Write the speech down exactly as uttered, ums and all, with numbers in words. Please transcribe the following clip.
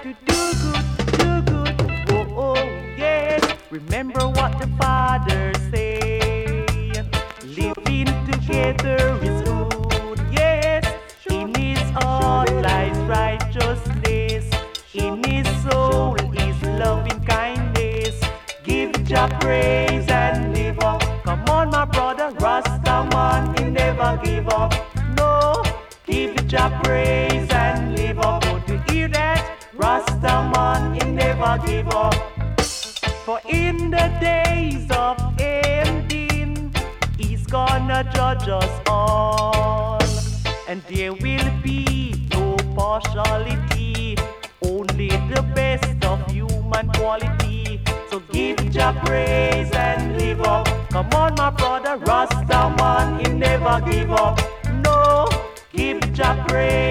to do good, do good. Oh, oh, yes. Remember what the Father said. Living together is good, yes. In His heart lies righteousness. In His soul is loving kindness. Give Jah praise and live up. Come on, my brother, Rasta man, he never give up. No, give Jah praise and live up. Don't you hear that? Rasta man, he never give up. For in the days of ending, He's gonna judge us all, and there will be no partiality, only the best of human quality. So give Jah praise and live up. Come on, my brother, Rasta man, he never give up. No, give Jah praise